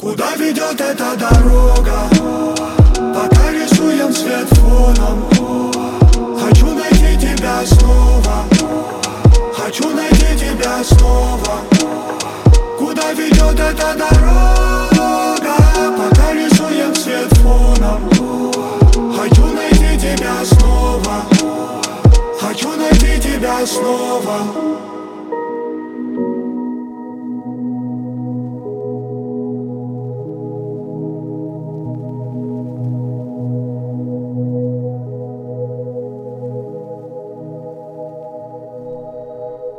Куда ведет эта дорога? Пока рисуем свет фоном. Хочу найти тебя снова. Хочу найти тебя снова. Куда ведет эта дорога? Пока рисуем свет фоном. Хочу найти тебя снова. Хочу найти тебя снова.